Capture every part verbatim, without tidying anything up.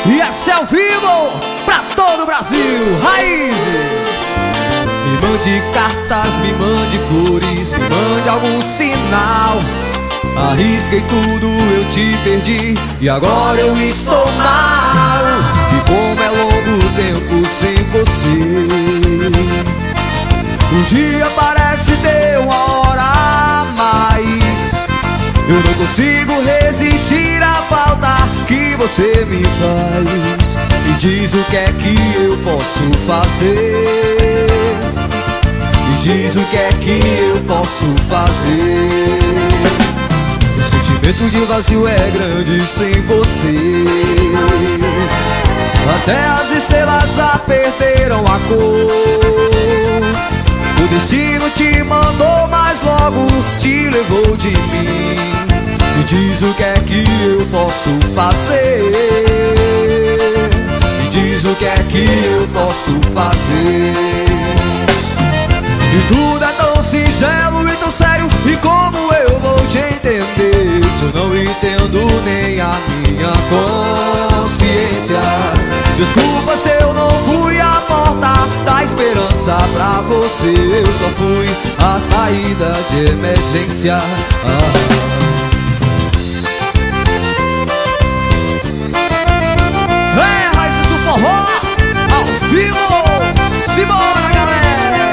E esse é ao vivo pra todo o Brasil. Raízes. Me mande cartas, me mande flores, me mande algum sinal. Arrisquei tudo, eu te perdi e agora eu estou mal. E como é longo o tempo sem você, o dia parece ter uma hora a mais. Eu não consigo resistir à falta que você me faz. Me diz o que é que eu posso fazer. Me diz o que é que eu posso fazer. O sentimento de vazio é grande sem você. Até as estrelas já perderam a cor. O destino te mandou, mas logo te levou de mim. Me diz o que é que eu posso fazer. Me diz o que é que eu posso fazer. E tudo é tão singelo e tão sério, e como eu vou te entender se eu não entendo nem a minha consciência? Desculpa se eu não fui a porta da esperança pra você. Eu só fui a saída de emergência. ah. É, Raízes do Forró, ao vivo, simbora galera!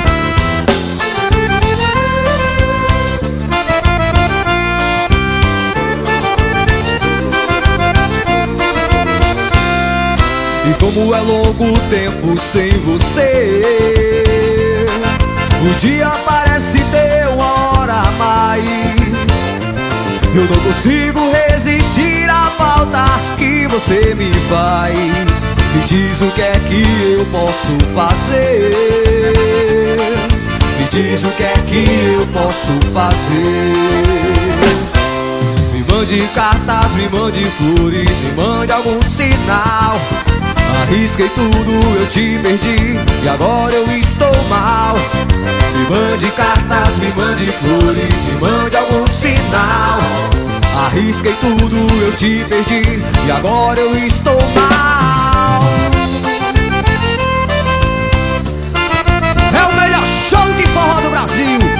E como é longo o tempo sem você, o dia parece ter uma hora a mais. Eu não consigo resistir à falta que você me faz. Me diz o que é que eu posso fazer. Me diz o que é que eu posso fazer. Me mande cartas, me mande flores, me mande algum sinal. Arrisquei tudo, eu te perdi e agora eu estou mal. Me mande cartas, me mande flores, me mande algum sinal. Arrisquei tudo, eu te perdi e agora eu estou mal. É o melhor show de forró do Brasil.